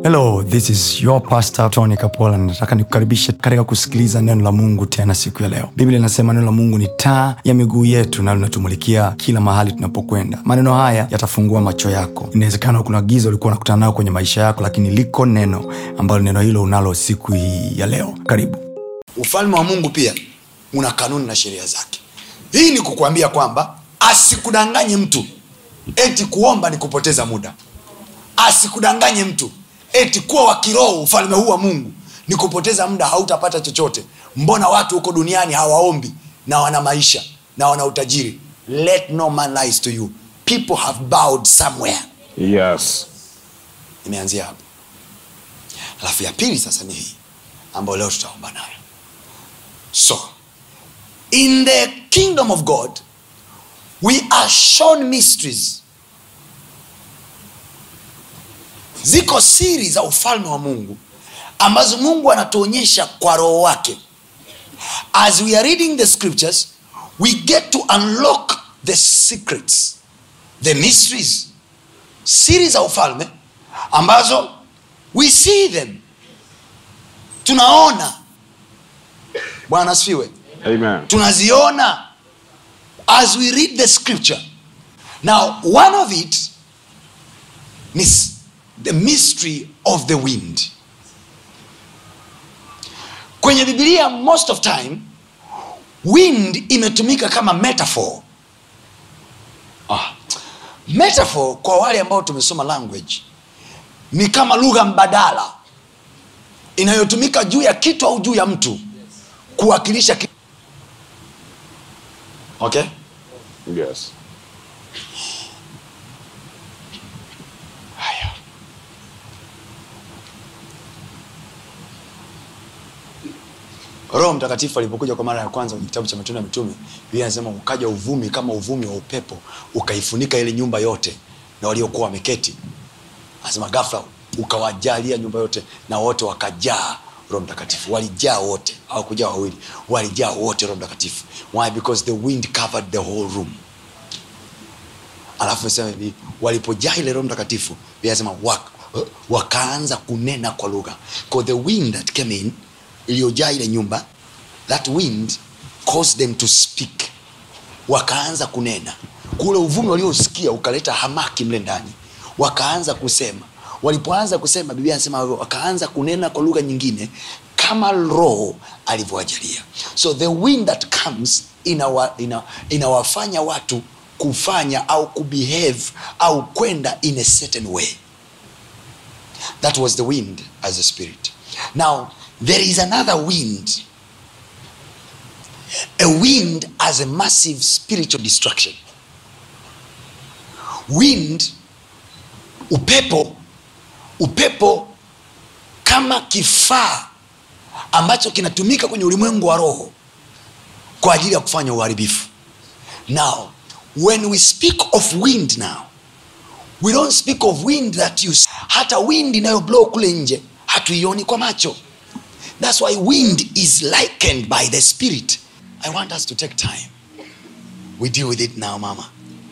Hello, this is your pastor Tony Kapola. Nataka nikukaribishe katika kusikiliza neno la Mungu tena siku ya leo. Biblia inasema neno la Mungu ni taa ya miguu yetu na linatumulikia kila mahali tunapokwenda. Maneno haya yatafungua macho yako. Inawezekana kuna giza ulikuwa unakutana nalo kwenye maisha yako, lakini liko neno ambalo neno hilo unalo siku hii ya leo. Karibu. Ufalme wa Mungu pia una kanuni na sheria zake. Hii ni kukuambia kwamba asikudanganye mtu eti kuomba ni kupoteza muda. Asikudanganye mtu eti kuwa wa kiroho ufalme huu wa Mungu ni kupoteza muda, hautapata chochote. Mbona watu huko duniani hawaombi na wana maisha na wana utajiri? Let no man lies to you. People have bowed somewhere. Yes. Imeanzia hapo. Alafu ya pili sasa ni hii ambayo leo tutaomba nayo. So, in the kingdom of God, we are shown mysteries. Ziko siri za ufalme wa Mungu ambazo Mungu anatuonyesha kwa roho wake. As we are reading the scriptures, we get to unlock the secrets, the mysteries. Siri za ufalme ambazo we see them. Tunaona. Bwana asifiwe. Amen. Tunaziona as we read the scripture. Now, one of it is the mystery of the wind. Kwenye Biblia most of time wind imetumika kama metaphor. Metaphor kwa wale ambao tumesoma language ni kama lugha mbadala inayotumika juu ya kitu au juu ya mtu kuwakilisha kitu. Okay? Yes. Roho Mtakatifu alipokuja kwa mara ya kwanza kwenye kitabu cha Matendo ya Mitume, Biblia inasema ukaja uvumi kama uvumi wa upepo ukaifunika ile nyumba yote na waliokuwa wameketi. Anasema ghafla ukawajalia nyumba yote na wote wakajaa Roho Mtakatifu. Walijaa wote, hawakujaa wawili. Walijaa wote Roho Mtakatifu. Why? Because the wind covered the whole room. Alafu nasema hivi, walipojaa ile Roho Mtakatifu, Biblia inasema wakaanza kunena kwa lugha. Because the wind that came in, iliyojaa ile nyumba, that wind caused them to speak. Wakaanza kunena. Kule uvumi waliosikia ukaleta hamaki mle ndani. Wakaanza kusema. Walipoanza kusema, Biblia inasema wakaanza kunena kwa lugha nyingine kama Roho alivyowajalia. So the wind that comes inawafanya watu kufanya au kubehave au kwenda in a certain way. That was the wind as a spirit. Now, there is another wind. A wind as a massive spiritual destruction. Wind, upepo kama kifaa ambacho kinatumika kwenye ulimwengu wa roho kwa ajili ya kufanya uharibifu. Now, when we speak of wind now, we don't speak of wind that you see. Hata wind inayo blow kule nje hatuioni kwa macho. That's why wind is likened by the spirit. I want us to take time. We deal with it now, mama.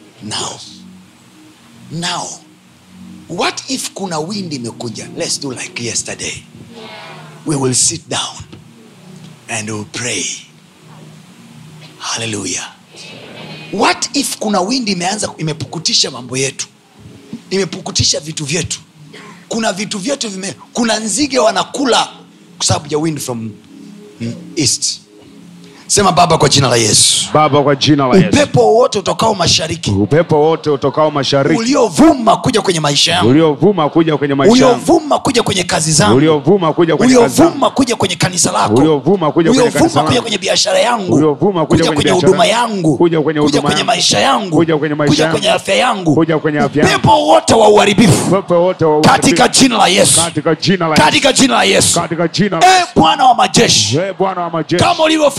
Now. What if kuna wind imekuja? Let's do like yesterday. We will sit down and we'll pray. Hallelujah. What if kuna wind imepukutisha mambo yetu? Imepukutisha vitu vyetu. Kuna vitu vyetu kuna nzige wanakula kwa sababu ya wind from east. Sema Baba kwa jina la Yesu. Baba kwa jina la Yesu. Upepo wote utokao mashariki. Upepo wote utokao mashariki. Uliovuma kuja kwenye maisha yangu. Uliovuma kuja kwenye maisha yangu. Uliovuma kuja kwenye kazi zangu. Uliovuma kuja kwenye kazi zangu. Uliovuma kuja kwenye kanisa lako. Uliovuma kuja kwenye kanisa langu. Uliovuma kuja kwenye biashara yangu. Uliovuma kuja kwenye huduma yangu. Kuja kwenye maisha yangu. Kuja kwenye afya yangu. Kuja kwenye afya yangu. Upepo wote wa uharibifu. Upepo wote wa uharibifu. Katika jina la Yesu. Katika jina la Yesu. Katika jina la Yesu. Katika jina la Yesu. Bwana wa majeshi. Bwana wa majeshi. Kama ulivyofanya wakati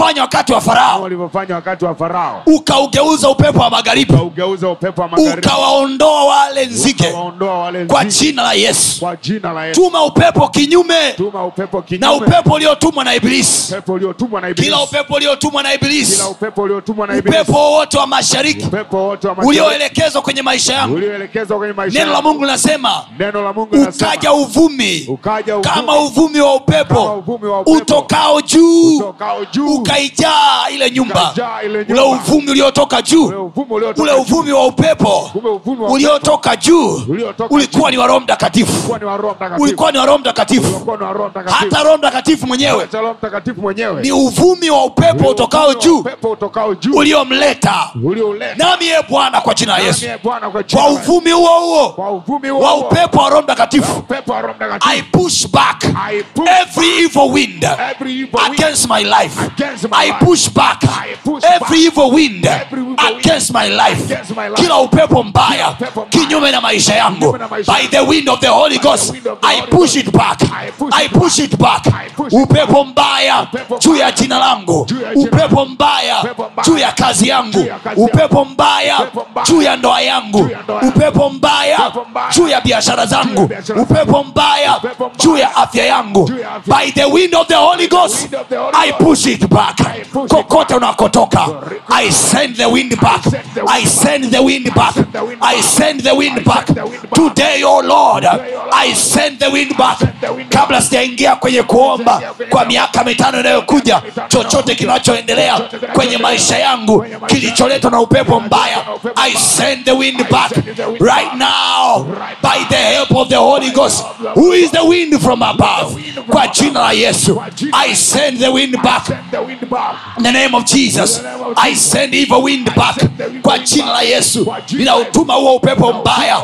wakati wa Farao, walivyofanya wakati wa Farao, ukaugeuza upepo wa magharibi, ukaugeuza upepo wa magharibi, ukawaondoa wale nzige. ukawaondoa wale Kwa nzige. jina la Yesu, Kwa jina la Yesu, tuma upepo kinyume tuma upepo kinyume na upepo uliotumwa na Ibilisi. upepo uliotumwa na Ibilisi, Kila upepo uliotumwa na Ibilisi, kila upepo uliotumwa na Ibilisi, upepo wote wa mashariki upepo wote wa mashariki ulioelekezwa kwenye maisha yangu, ulioelekezwa kwenye maisha neno la yangu. Mungu linasema Neno la Mungu linasema ukaja uvumi ukaja uvumi kama uvumi wa kama upepo uvumi wa upepo utokao juu, utokao juu, ukaijaa ile nyumba. ukaijaa ile Ule nyumba. uvumi uliotoka Ule juu, uvumi uliotoka ule uvumi wa upepo Ule uvumi wa uliotoka juu uliotoka ulikuwa ni wa Roho Mtakatifu, ulikuwa ni wa Roho Mtakatifu, ulikuwa ni wa Roho Mtakatifu. ulikuwa ni wa Roho Mtakatifu. Hata Roho Mtakatifu mwenyewe Hata Roho Mtakatifu mwenyewe ni uvumi wa upepo utokao juu upepo utokao juu uliomleta. ulioleta. Nami ye Bwana, kwa jina la Yesu, Nami, Bwana, kwa jina kwa la Yesu, uvumi huo huo kwa uvumi huo wa huo upepo wa Roho Mtakatifu, upepo wa Roho Mtakatifu, I push back I push every evil wind every evil wind against my life. against my I life. push back I push every back evil wind every evil wind against my life. against my life. Kila upepo mbaya Kila upepo mbaya kinyume na maisha yangu, kinyume na maisha by yangu, the wind of the Holy Ghost, wind of the I Holy push Ghost, it back. I push it back. I push it Upepo mbaya Upepo juu ya mbaya jina langu, juu ya jina upepo langu, mbaya upepo mbaya juu ya kazi yangu, juu ya kazi yangu, upepo mbaya upepo mbaya juu ya ndoa yangu, juu ya ndoa yangu, upepo mbaya upepo mbaya juu ya biashara zangu, biashara upepo mbaya upepo mbaya juu ya afya yangu, juu ya afya. by the wind of the Holy Ghost, wind of the Holy I Ghost, push it back. I push it Kokote unakotoka, I send the wind back. I send the wind back. I send the wind back. Today, oh Lord, I send the wind back. Kabla sijaingia kwenye kuomba kwa miaka mitano inayokuja, chochote kinachoendelea kwenye maisha yangu kilicholetwa na upepo mbaya, I send the wind back right now by the help of the Holy Ghost, who is the wind from above. Kwa jina la Yesu, I send the wind back. Send the wind back. In the name of Jesus, I send evil wind back. Kwa jina la Yesu, ninautuma huo upepo mbaya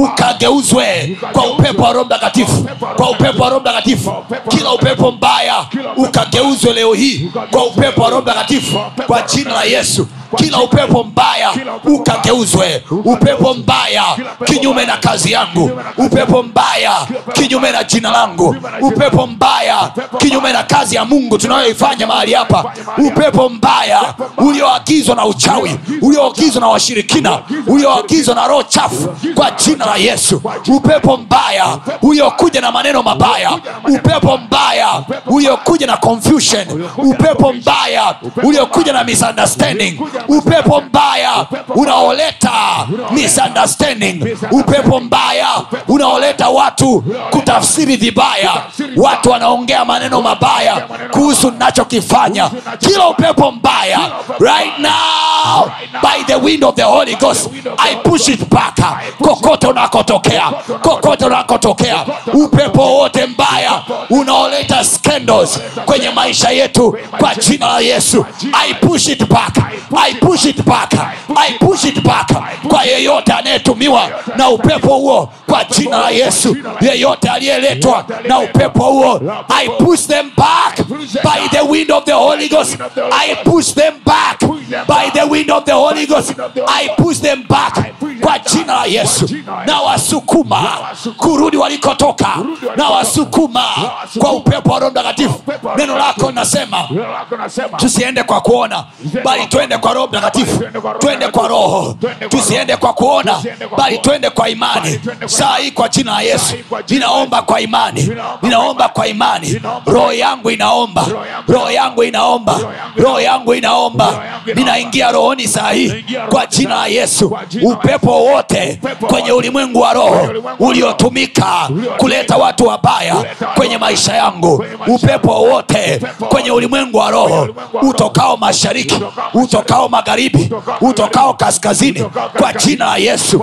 ukageuzwe kwa upepo wa Roho Mtakatifu, kwa upepo wa Roho Mtakatifu. Kila upepo mbaya ukageuzwe leo hii kwa upepo wa Roho Mtakatifu, kwa jina la Yesu. Kila upepo mbaya ukageuzwe, upepo mbaya kinyume na kazi yangu, upepo mbaya kinyume na jina langu, upepo mbaya kinyume na kazi ya Mungu tunayoifanya mahali hapa, upepo mbaya ulioagizwa na uchawi, ulioagizwa na washirikina, ulioagizwa na roho chafu, kwa jina la Yesu. Upepo mbaya uliokuja na maneno mabaya, upepo mbaya uliokuja na confusion, upepo mbaya uliokuja na misunderstanding, upepo mbaya unaoleta misunderstanding, upepo mbaya unaoleta watu kutafsiri vibaya, watu wanaongea maneno mabaya kuhusu ninachokifanya. Kila upepo mbaya right now by the wind of the Holy Ghost, I push it back. Kokote unakotokea, kokote unakotokea, upepo wote mbaya unaoleta scandals kwenye maisha yetu, kwa jina la Yesu, I push it back. I push it back. I push it back. Kwa yeyote anayetumiwa na upepo huo, kwa jina la Yesu, yeyote aliyeletwa na upepo huo, I push them back by the wind of the Holy Ghost. I push them back by the wind of the Holy Ghost. I push them back kwa jina la Yesu. Na wasukuma kurudi walikotoka, na wasukuma kwa upepo wa Roho Mtakatifu. Neno lako linasema tusiende kwa kuona, bali twende kwa Roho Mtakatifu. Twende kwa Roho, tusiende kwa kuona, bali twende kwa imani. Saa hii kwa jina la Yesu, ninaomba kwa imani, ninaomba kwa imani. Roho yangu inaomba, roho yangu inaomba, roho yangu inaomba. Ninaingia rohoni saa hii kwa jina la Yesu. Upepo wote kwenye ulimwengu wa roho uliotumika kuleta watu wabaya kwenye maisha yangu, upepo wote kwenye ulimwengu wa roho, utokao mashariki, utokao magharibi, utokao kaskazini, kwa jina la Yesu,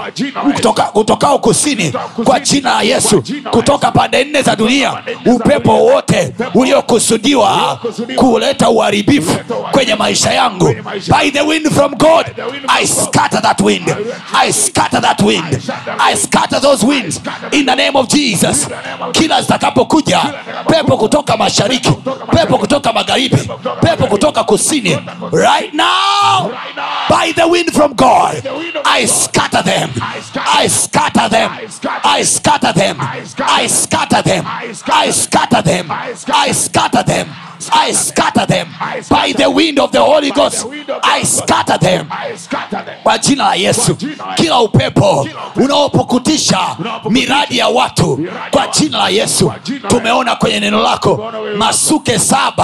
utokao kusini, kwa jina la Yesu, kutoka pande nne za dunia, upepo wote uliokusudiwa kuleta uharibifu kwenye maisha yangu, by the wind from God, I scatter that wind. I scatter that wind. I scatter those winds in the name of Jesus. Kila zitakapokuja pepo kutoka mashariki, pepo kutoka magharibi, pepo kutoka kusini, right now by the wind from God, I scatter them. I scatter them. I scatter them. I scatter them. I scatter them. I scatter them. I scatter them by the wind of the Holy Ghost. I scatter them kwa jina la Yesu. Kila upepo unaopukutisha miradi ya watu kwa jina la Yesu. Tumeona kwenye neno lako masuke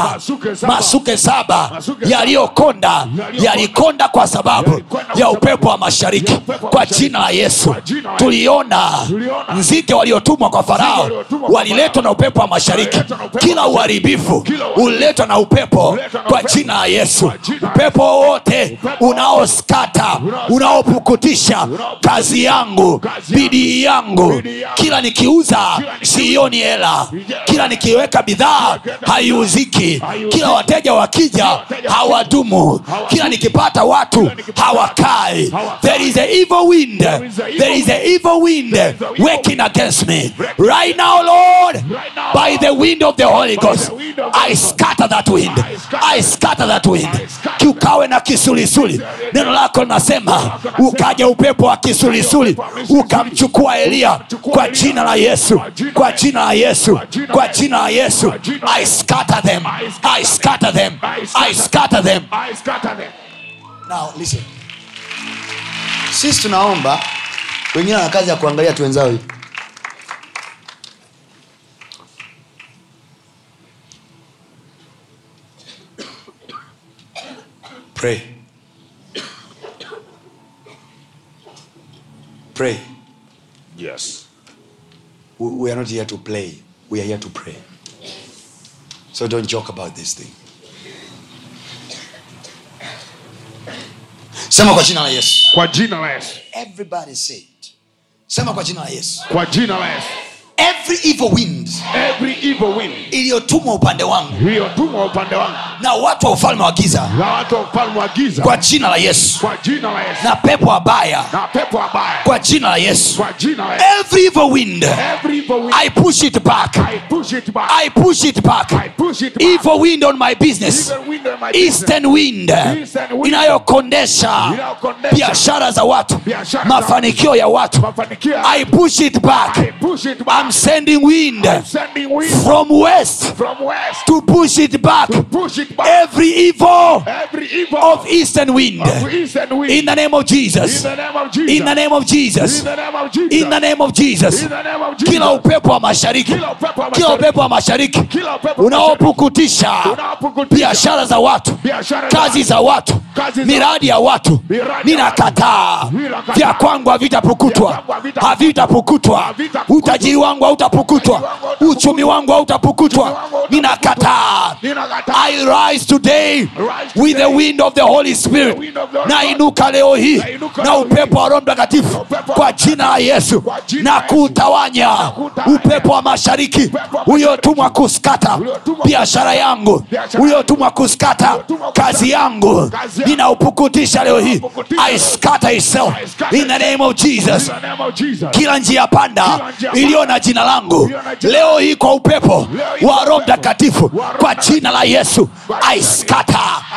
saba yaliyokonda yalikonda kwa sababu ya upepo wa mashariki kwa jina la Yesu. Tuliona nzige waliotumwa kwa Farao waliletwa na upepo wa mashariki. Kila uharibifu uliletwa na upepo kwa jina la Yesu. Upepo wote unaoskata, unaopukutisha kazi yangu, bidii yangu, kila nikiuza sioni hela, kila nikiweka bidhaa haiuziki, kila wateja wakija hawadumu, kila nikipata watu hawakai. There is a evil wind. There is a evil wind working against me right now, Lord. By the wind of the Holy Ghost, I scatter that wind. I scatter that wind. Kiukawe na kisulisuli. Neno lako linasema ukaja upepo wa kisulisuli ukamchukua Elia kwa jina la Yesu. Kwa jina la Yesu. Kwa jina la Yesu. I scatter them. I scatter them. I scatter them. Now listen. Sisi tunaomba, wengine wana kazi ya kuangalia tu wenzao hivi. Pray. Pray. Yes. We are not here to play. We are here to pray. So don't joke about this thing. Sema kwa jina la Yesu. Kwa jina la Yesu. Everybody say it. Sema kwa jina la Yesu. Kwa jina la Yesu. Every evil wind, Every evil wind iliyotumwa upande wangu iliyotumwa upande wangu na watu wa ufalme wa giza, na watu wa ufalme wa giza, kwa jina la Yesu, kwa jina la Yesu, na pepo wabaya, na pepo wabaya, kwa jina la Yesu, kwa jina la Yesu, every evil wind, every evil wind, I push it back. I push it back. I push it back. I push it back. Evil wind on my business, Evil wind on my eastern wind, Eastern wind, inayokondesha inayokondesha biashara za watu, biashara za mafanikio ya watu, mafanikio. I push it back. I push it back. I'm sending wind Sending wind from west from west to push it back. to push it back. Every evil Every evil of eastern wind, of eastern wind, in the name of Jesus, in the name of Jesus, in the name of Jesus, in the name of Jesus, in the name of Jesus. in the name of Jesus. Kila upepo wa mashariki, Kila upepo wa kila upepo wa mashariki Kila upepo wa unaopukutisha unaopukutisha biashara za watu, biashara za kazi za watu, kazi za miradi ya watu, miradi ya ninakataa. Ninakataa. Vya kwangu havitapukutwa, Vya kwangu havitapukutwa. havitapukutwa. Havitapukutwa. Utajiri wangu hautapukutwa, uchumi wangu hautapukutwa. Ninakataa. I rise today with the wind of the Holy Spirit. Nainuka leo hii na upepo wa Roho Mtakatifu kwa jina la Yesu, na kutawanya upepo wa mashariki uliotumwa kuskata biashara yangu, uliotumwa kuskata kazi yangu. Ninaupukutisha leo hii. I scatter itself in the name of Jesus. in the name of Jesus. Kila njia panda iliyo na jina langu leo hii kwa upepo wa Roho Mtakatifu kwa jina la Yesu, I scatter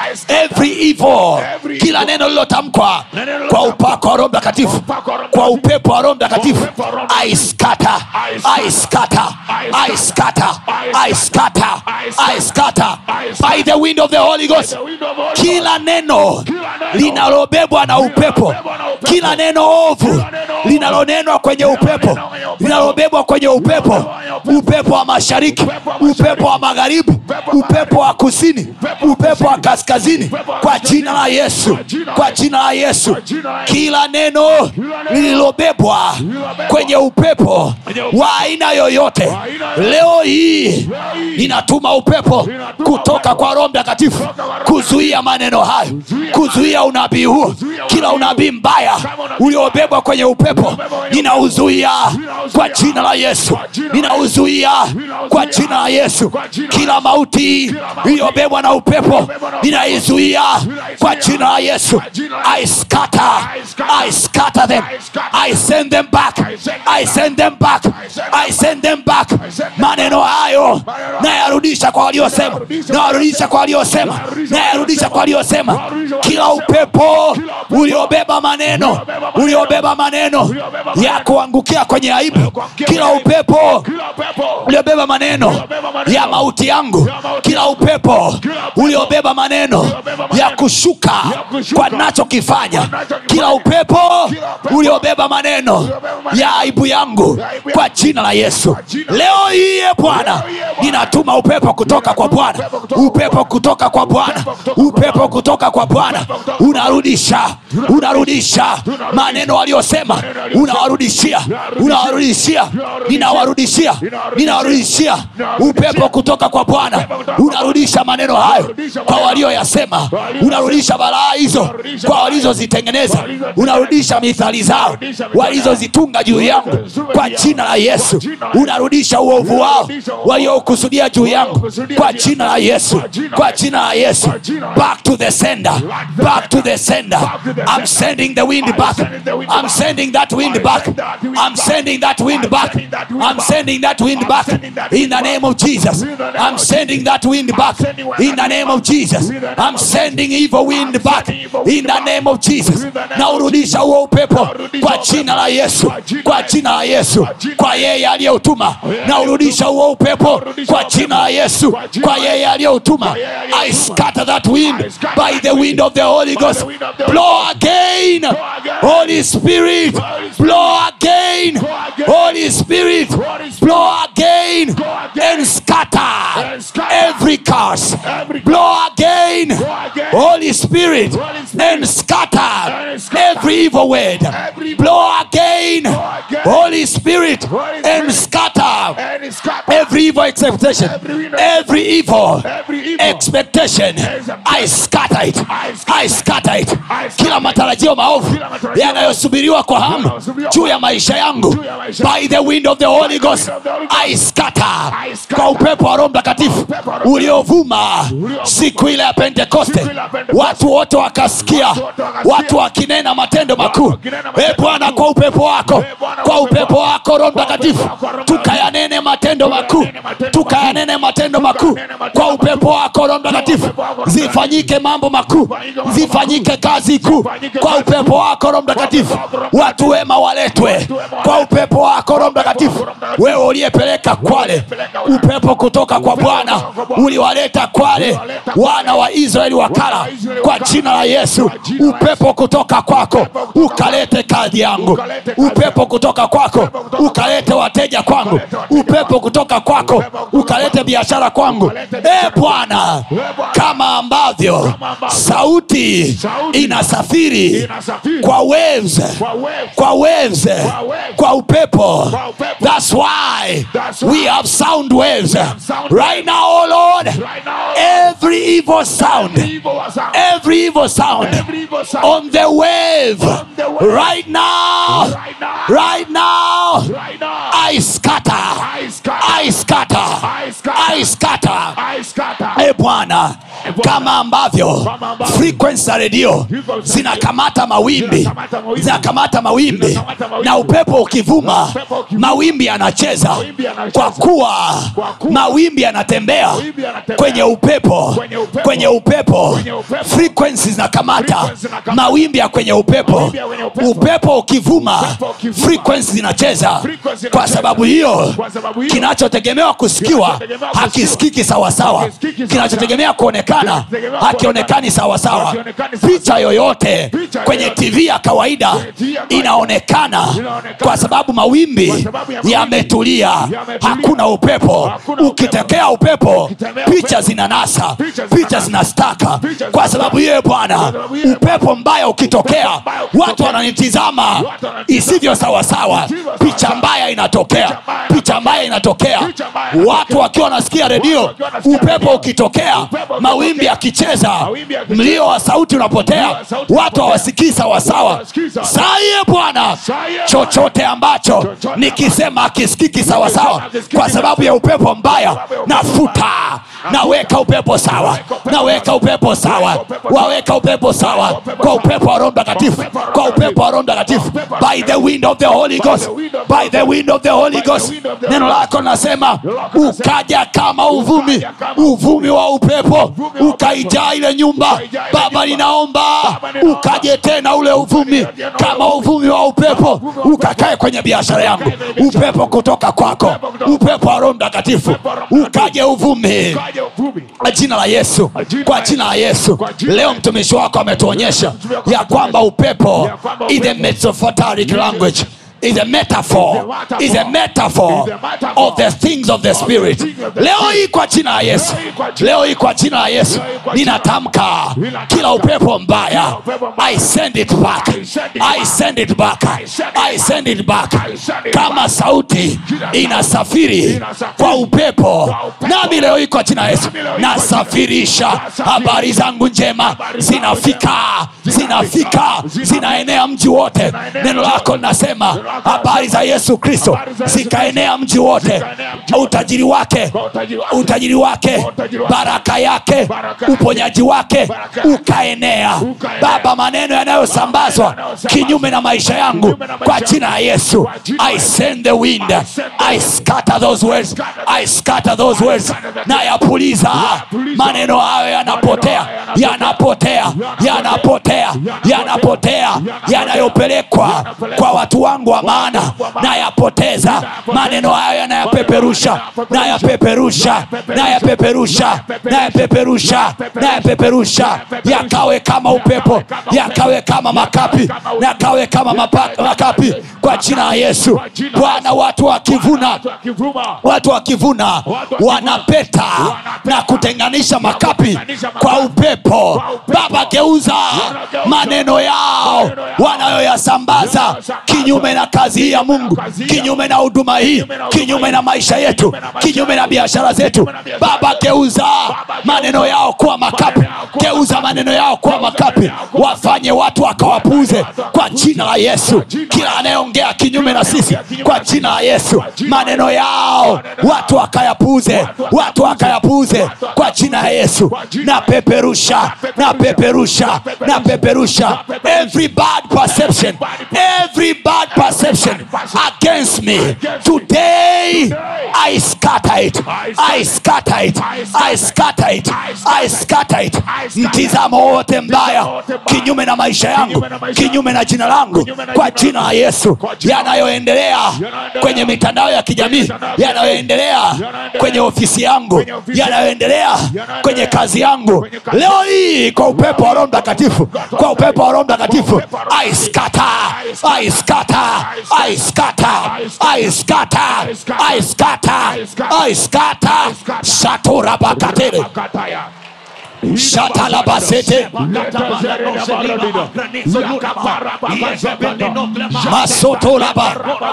every evil. Kila neno lilotamkwa kwa upako wa Roho Mtakatifu, kwa upepo wa Roho Mtakatifu, I scatter, I scatter, I scatter, I scatter, I scatter by the wind of the Holy Ghost. Kila neno linalobebwa na upepo, kila neno ovu linalonenwa kwenye upepo, linalobebwa kwenye upepo, upepo wa mashariki, upepo wa magharibi, upepo wa kusini, upepo wa kaskazini, kwa jina la Yesu, kwa jina la Yesu. Kila neno lililobebwa kwenye upepo wa aina yoyote, leo hii ninatuma upepo kutoka kwa Roho Mtakatifu kuzuia maneno hayo, kuzuia unabii huu. Kila unabii mbaya uliobebwa kwenye upepo ninauzuia kwa jina la Yesu, ninauzuia kwa jina la Yesu. Kila mauti iliyobebwa na upepo ninaizuia kwa jina la Yesu. I scatter, I scatter them, I send them back, I send them back, I send them back Mtakatifu, maneno hayo nayarudisha kwa waliosema, nayarudisha kwa waliosema, nayarudisha kwa waliosema. Kila upepo uliobeba maneno ya kuangukia kwenye aibu, kila upepo uliobeba maneno ya mauti yangu, kila upepo uliobeba maneno ya kushuka kwa ninachokifanya, kila upepo uliobeba maneno ya aibu yangu, kwa jina la Yesu leo hii Bwana ninatuma upepo kutoka kwa Bwana, upepo kutoka kwa Bwana, upepo kutoka kwa Bwana. Unarudisha maneno aliyosema, unawarudishia, ninawarudishia upepo kutoka kwa Bwana. Unarudisha maneno hayo kwa walioyasema, unarudisha balaa hizo kwa walizozitengeneza, unarudisha mithali zao walizozitunga juu yangu, kwa jina la Yesu. Unarudisha uovu wao waliokusudia juu yangu, kwa jina la Yesu, kwa jina la Yesu. Back to the sender, back to the sender. I'm sending the wind back, I'm sending that wind back, I'm sending that wind back, I'm sending that wind back in the name of Jesus. I'm sending that wind back in the name of Jesus. I'm sending evil wind back in the name of Jesus. Na urudisha huo upepo kwa jina la Yesu, kwa jina la Yesu, kwa yeye aliyeutuma. Na urudisha huo upepo kwa jina la Yesu, kwa yeye aliyeutuma. I scatter that wind by the wind of the Holy Ghost. Blow again, Holy Spirit, blow again, Holy Spirit, blow again and scatter every curse. Blow again, Holy Spirit, and scatter every evil word. Blow again, Holy Spirit, and scatter every evil expectation, every evil expectation. I scatter it, I scatter it. Kila matarajio maovu yanayosubiriwa kwa hamu juu ya maisha yangu, by the wind of the Holy Ghost, I scatter kwa upepo wa Roho Mtakatifu uliovuma siku ile ya Pentekoste. Watu wote wakasikia, watu wakinena matendo makuu. Bwana, kwa upepo wako, kwa upepo wako Roho Mtakatifu, tukayanene matendo makuu, tukayanene matendo makuu. Kwa upepo wako Roho Mtakatifu, zifanyike mambo makuu, zifanyike kazi kuu. Kwa upepo wako Roho Mtakatifu, watu wema waletwe. Kwa upepo wako Roho Mtakatifu, wewe uliyepeleka Kwale, upepo kutoka kwa Bwana uliwaleta Kwale wana wa Israeli wakala, kwa jina la Yesu. Upepo kutoka kwako ukalete kazi yangu, upepo kutoka kwako ukalete wateja kwangu, upepo kutoka kwako ukalete biashara kwangu. Bwana, kama ambavyo sauti inasafiri kwa waves, kwa waves, kwa upepo, that's why we have sound waves right now. Oh Lord, every evil sound, every evil sound on the wave right now, right now, I scatter, I scatter, I scatter. Bwana, kama ambavyo frequency radio zinakamata mawimbi, zinakamata mawimbi, na upepo ukivuma mawimbi yanacheza, kwa kuwa mawimbi yanatembea kwenye upepo, kwenye upepo frequencies zinakamata mawimbi ya kwenye upepo. Upepo ukivuma frequencies zinacheza. Kwa sababu hiyo kinachotegemewa kusikiwa hakisikiki sawa sawa, kinachotegemea kuonekana hakionekani sawa sawa. Picha yoyote kwenye TV ya kawaida inaonekana kwa sababu mawimbi yametulia, hakuna upepo. Ukitokea upepo, picha zinanasa, picha zinastaka. Kwa sababu hiyo Bwana, upepo mbaya ukitokea, watu wananitizama isivyo sawa sawa. Picha mbaya inatokea, picha mbaya inatokea. Watu wakiwa wanasikia redio, upepo ukitokea, mawimbi yakicheza, mlio wa sauti unapotea, watu hawasikii sawa sawa. Saye Bwana, chochote ambacho nikisema hakisikiki sawa sawa kwa sababu ya upepo mbaya, nafuta, naweka upepo sawa, naweka upepo sawa, waweka upepo sawa kwa upepo wa Roho Mtakatifu, kwa upepo wa Roho Mtakatifu, by the wind of the Holy Ghost, by the wind of the Holy Ghost. Neno lako nasema ukaja kama uvumi, uvumi wa upepo ukaijaa ile nyumba. Baba, ninaomba ukaje tena ule uvumi kama uvumi wa upepo, ukakae kwenye biashara yangu. Upepo kutoka kwako, upepo wa Roho Mtakatifu ukaje uvumi kwa jina la Yesu, kwa jina la Yesu. Leo mtumishi wako ametuonyesha ya kwamba upepo is a metaphoric language, is a metaphor of the things of the spirit. Leo hii kwa jina la Yesu, leo hii kwa jina la Yesu ninatamka kila upepo mbaya, I send it back, I send it back, I send it back. Kama sauti inasafiri kwa upepo, nami leo hii kwa jina la Yesu nasafirisha habari zangu njema, zinafika, zinaenea mji wote. Neno lako linasema habari za Yesu Kristo zikaenea mji wote. Utajiri wake, baraka yake, uponyaji wake ukaenea. Baba, maneno yanayosambazwa kinyume na maisha yangu kwa jina la Yesu, I send the wind, I scatter those words, I scatter those words. Na yapuliza maneno hayo, yanapotea, yanayopelekwa kwa watu wangu wa maana, na yapoteza maneno hayo, yanayapeperusha, yakawe kama upepo, yakawe kama makapi, yakawe kama makapi kwa jina la Yesu. Bwana, watu wakivuna wanapeta na kutenganisha makapi kwa upepo. Baba, geuza maneno yao wanayoyasambaza kinyume na kazi hii ya Mungu, kinyume na huduma hii, kinyume na maisha yetu, kinyume na biashara zetu. Baba, geuza maneno yao kuwa makapi, geuza maneno yao kuwa makapi, wafanye watu wakawapuuze kwa jina la Yesu. Kila anayeongea kinyume na sisi kwa jina la Yesu, maneno yao watu wakayapuuze, kwa jina la Yesu. Na peperusha every bad perception against me today. I scatter it. Mtizamo wote mbaya kinyume na maisha yangu, kinyume na jina langu kwa jina la Yesu, yanayoendelea kwenye mitandao ya kijamii, yanayoendelea kwenye ofisi yangu, yanayoendelea kwenye kazi yangu, leo hii kwa upepo wa Roho Mtakatifu, kwa upepo wa Roho Mtakatifu, I scatter. Shatura bakatere, Shatala basete masoto laba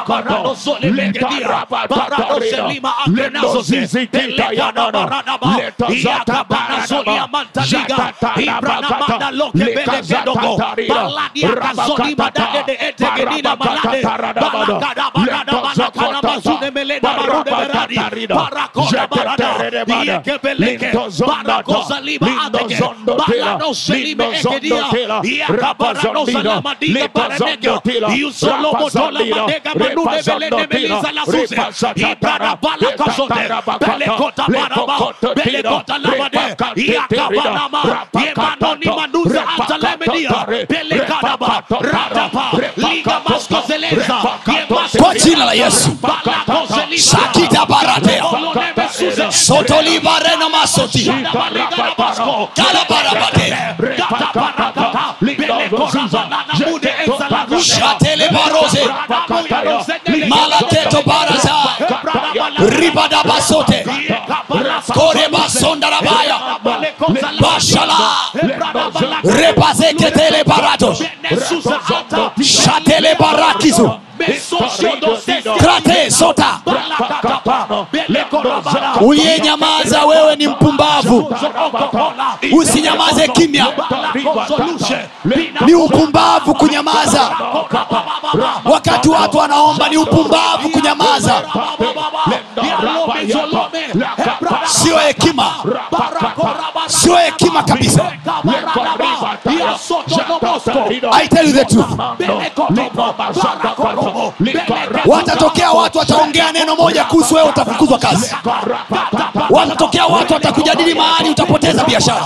kwa jina la Yesu. Shakita baratea sotoli barena masoti kala barabate shatele barose malaketo baraza ribada basote kore basonda rabaya bashala repase tele barato shatele barakizu krate sota. Uliyenyamaza wewe ni mpumbavu, usinyamaze kimya. Ni upumbavu kunyamaza wakati watu wanaomba, ni upumbavu kunyamaza. sio hekima, sio hekima kabisa. I tell you the truth. Watatokea watu wataongea neno moja kuhusu wewe, utafukuzwa kazi. Watatokea watu watakujadili mahali utapoteza biashara.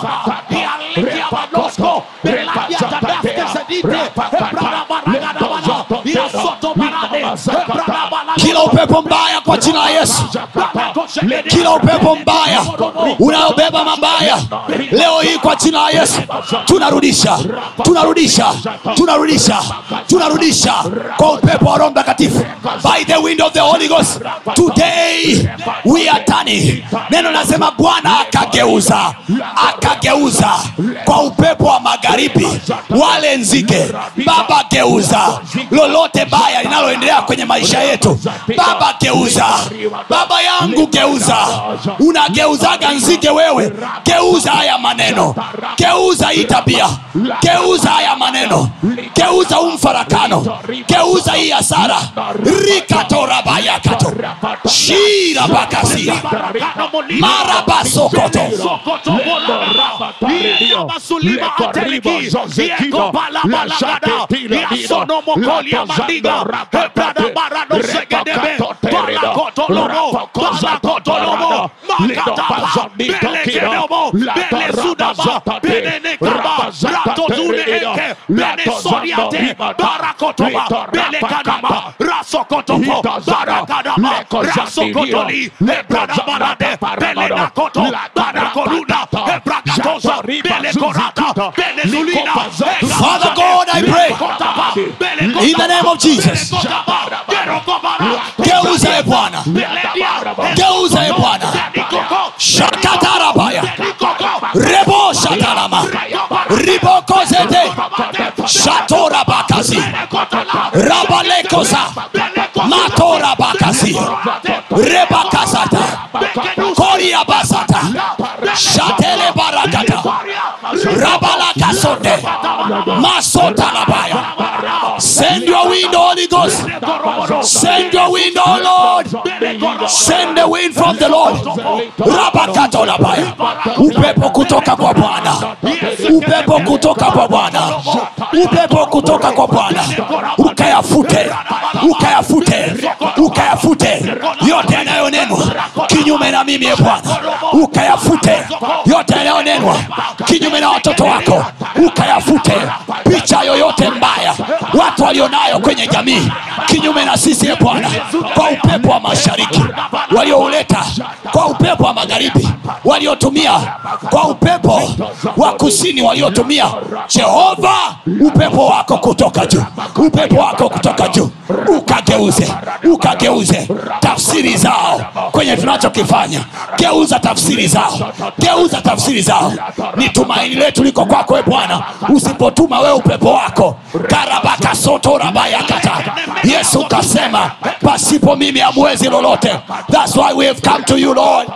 Kila upepo mbaya kwa jina la Yesu, kila upepo mbaya unaobeba mabaya leo hii kwa jina la Yesu tunarudisha, tunarudisha, tunarudisha, tunarudisha kwa upepo wa Roho Mtakatifu. By the wind of the Holy Ghost today we are turning. Neno nasema Bwana akageuza, akageuza kwa upepo wa magharibi wale nzige. Baba geuza lolote baya linaloendelea kwenye maisha yetu. Baba geuza, baba yangu geuza. Unageuzaga nzige wewe, geuza haya maneno, geuza hii tabia, geuza haya maneno, geuza umfarakano, geuza hii hasara. Rikatorabaya kato shira bakasia marabasokoto Father God, I pray in the name of Jesus. Geuza e Bwana, geuza e Bwana. Shakatarabaya rebo shatarama ribokozete shatorabakazi rabalekosa matorabakazi rebakasata koria basata shatele barakata rabalakasonde masotalabaya. Send your wind, Holy Ghost. Send your wind, oh Lord. Send the wind from the Lord. Rabakatolabaya. Upepo kutoka kwa Bwana, upepo kutoka kwa Bwana, upepo kutoka kwa Bwana. Ukayafute, ukayafute, ukayafute yote yanayonenwa kinyume na mimi, Bwana. Ukayafute yote yanayonenwa kinyume na watoto wako. Ukayafute picha yoyote mbaya watu walionayo kwenye jamii kinyume na sisi, Bwana. Kwa upepo wa mashariki waliouleta, kwa upepo wa magharibi waliotumia, kwa upepo wa kusini waliotumia, Jehova, upepo wako kutoka juu, upepo wako kutoka juu ukageuze, ukageuze tafsiri zao kwenye tunachokifanya. Geuza tafsiri zao, geuza tafsiri zao. Ni tumaini letu liko kwako, Bwana. Usipotuma wewe upepo wako, karabaka soto rabaya kata. Yesu kasema pasipo mimi hamwezi lolote. That's why we have come to you, Lord.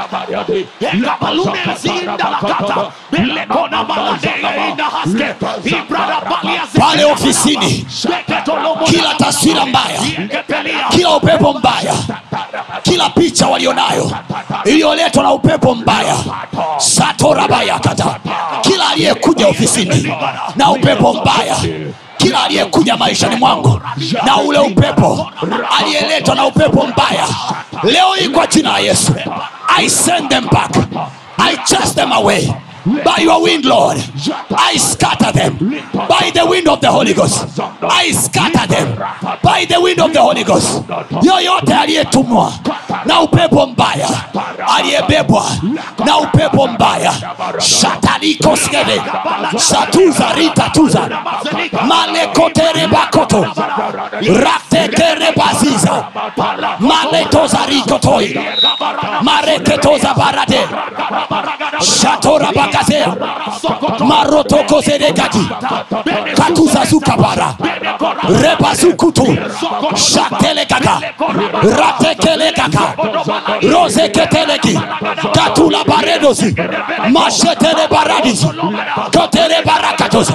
Pale ofisini, kila taswira mbaya, kila upepo mbaya, kila picha walionayo iliyoletwa na upepo mbaya, satorabaya kata. Kila aliyekuja ofisini na upepo mbaya, kila aliyekuja maishani mwangu na ule upepo aliyeletwa na upepo mbaya, leo hii kwa jina la Yesu, I send them back. I chase them away by your wind, Lord. I scatter them by the wind of the Holy Ghost. I scatter them by the wind of the Holy Ghost. Yoyote aliyetumwa na upepo mbaya, aliyebebwa na upepo mbaya, shataliko skede shatuza ritatuza malekotere bakoto ratekere baziza maletoza rikotoi mareketoza barade shatora bakazea marotoko zedegati katuza zukabara rebazukutu shatelekaka ratekelekaka rozeketeleki katula baredozi mashetele baradisi kotere barakatoza.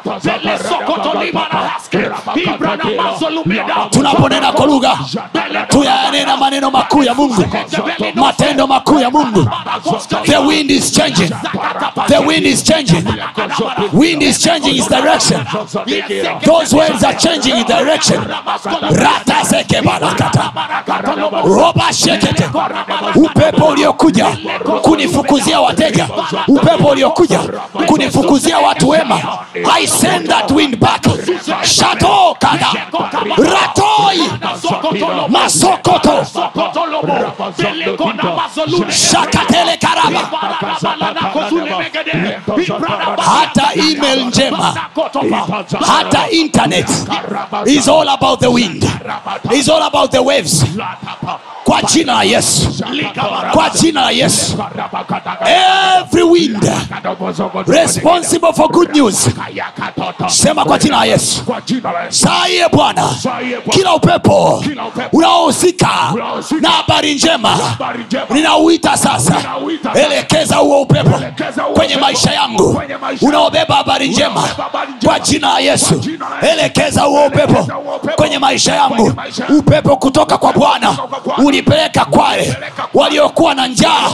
Tunaponena kwa lugha tuyanena maneno makuu ya Mungu, matendo makuu ya Mungu. The wind is changing. The wind is changing. Wind is changing its direction. Those words are changing its direction. Rata seke barakata roba shekete. Upepo uliokuja kunifukuzia wateja, upepo uliokuja kunifukuzia watu wema, I send that wind back. Shato kada ratoi masokoto shakatele karaba. Hata email njema, hata internet is all about the wind, is all about the waves. Kwa jina la Yesu, kwa jina la Yesu, every wind responsible for good news, sema kwa jina la Yesu. Saye Bwana, kila upepo unaohusika na habari njema ninauita sasa. Elekeza huo upepo kwenye maisha yangu unaobeba habari njema kwa jina la Yesu. Elekeza huo upepo kwenye maisha yangu. Upepo kutoka kwa Bwana ulipeleka kwale waliokuwa na njaa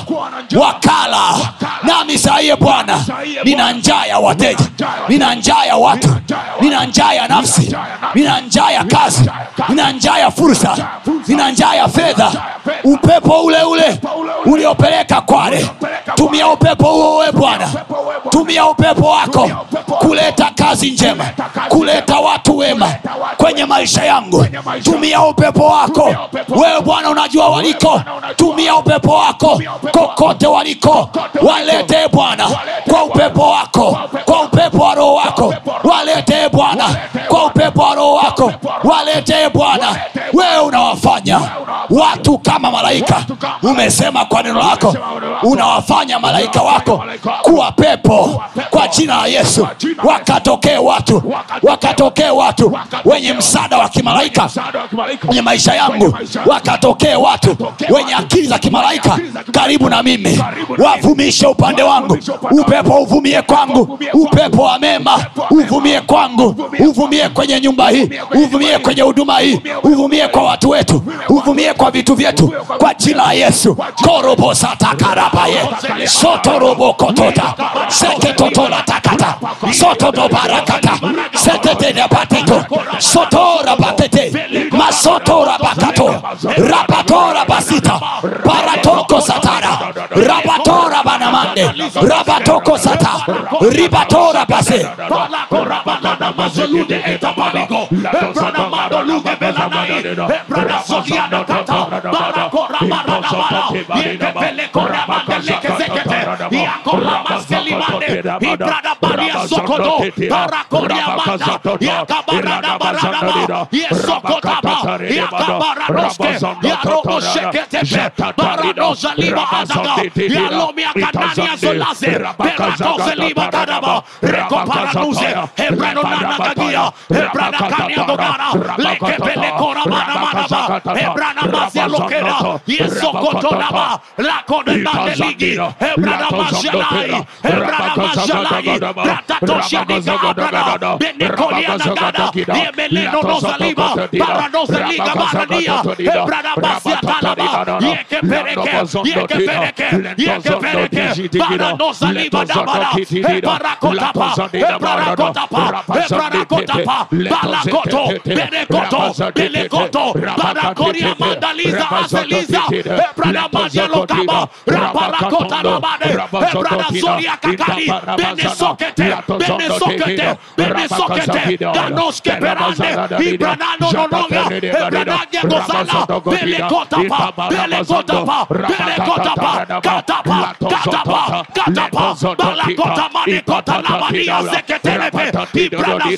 wakala. Nami saye Bwana, nina njaa ya wateja, nina njaa ya watu, nina njaa ya nafsi, nina njaa ya kazi, nina njaa ya fursa, nina njaa ya fedha. Upepo ule ule uliopeleka kwale, tumia upepo huo wewe Bwana. Tumia upepo wako kuleta kazi njema, kuleta watu wema kwenye maisha yangu. Tumia upepo wako wewe Bwana, unajua waliko. Tumia upepo wako kokote waliko, walete Bwana kwa upepo wako, kwa upepo wa Roho wako. Walete Bwana kwa upepo wa Roho wako, walete Bwana. Wewe unawafanya watu kama malaika. Umesema kwa neno lako unawafanya malaika wako kuwa pepo. Kwa jina la Yesu, wakatokee watu, wakatokee watu wenye msaada wa kimalaika kwenye maisha yangu. Wakatokee watu wenye akili za kimalaika karibu na mimi, wavumishe upande wangu. Upepo uvumie kwangu, upepo wa mema uvumie kwangu, uvumie kwenye nyumba hii, uvumie kwenye huduma hii, uvumie kwa watu wetu, uvumie kwa vitu vyetu kwa jina la Yesu. Korobo satakarabaye soto robo kotota seke totola takata soto do barakata setete de bateto soto rabakete masoto rabakato rabatora basita baratoko satara rabatora banamande rabatoko sata ribatora base balakorabana mazolude etapaligo brana madoluge belanai brana sogiana tata balakorabana yekepele korabandele kezekete yakoramaskelimande ibrada baria sokodo barakoriamanda yakabarada barada yesokotaba yakabaradoske yaroboshekete baradoza libaadaga yalomia katania zolaze beradoze libadaba rekoparanuze hebranona gagia hebrana kania dogara lekepele korabana manaba hebrana mazia lokera yesokotolaba lakonende ligi hebrana majalai hebrana majalai ratatoshia digabra benekolia nagada yemeleno nozaliba baranoza liga barania hebrana mazia talaba yekepereke baranoza liba dabara hebarakotapa hebarakotapa hebarakotapa balakoto benekoto belekoto barakoria mandaliza aseliza hebrana mazia lokaba rabarakota labane hebrana zoria kakali benesokete danoske berande ibranano nonoga hebrana gegozala belekotapa katapa balakota manekota labania seketelepe ibrana